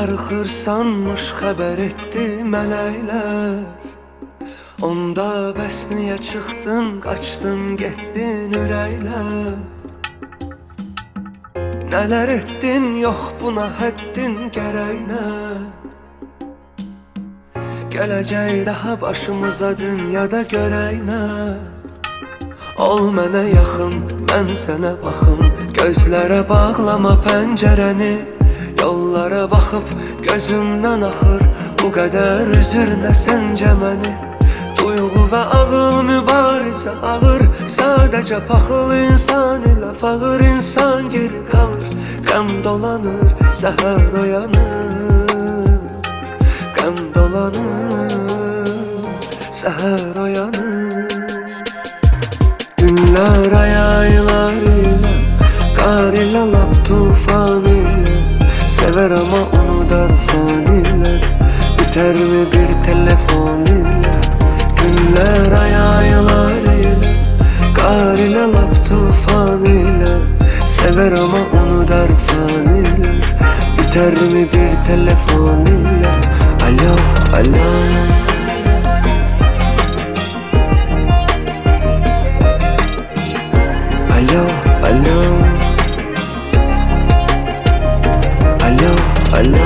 Darıxırsanmış xəbər etdi mələklər. Onda bəs niyə çıxdın, qaçdın, getdin ürəklər? Nələr etdin, yox buna həddin gərək nə? Gələcək daha başımıza dünyada görək nə? Ol mənə yaxın, mən sənə baxım. Gözlərə bağlama pəncərəni. Yollara baxıb gözümdən axır bu qədər üzürlə səncə məni. Duyğu və ağıl mübarizə ağır, sadəcə paxıl insan ilə fağır. İnsan geri qalır, qəm dolanır, səhər oyanır. Qəm dolanır, səhər oyanır. Günlər ay aylar ilə, qar ilə lap tufan ilə. Sever ama unudar faniler. Biter mi bir telefon ile? Günler ay aylar ile, kar ile lap tufan ile. Sever ama unudar faniler. Biter mi bir telefon ile? Alo, alo. Alo, alo. Alo, alo.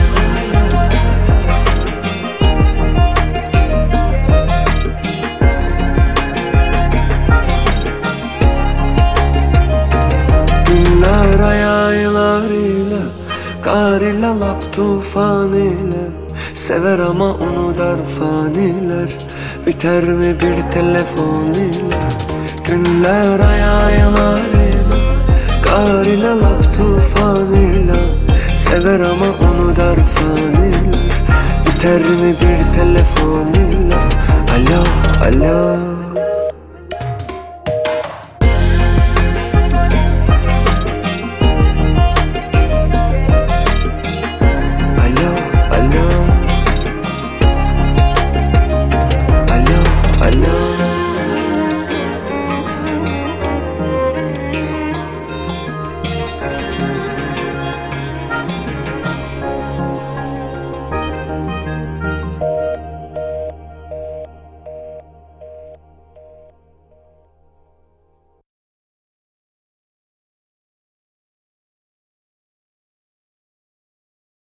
Günler ay aylar ile, kar ile lap tufan ile. Sever ama unudar faniler. Biter mi bir telefon ile? Günler ay aylar ile, kar ile lap tufan ile. Sever ama unudar faniler. Biter mi bir telefon ile? Alo, alo.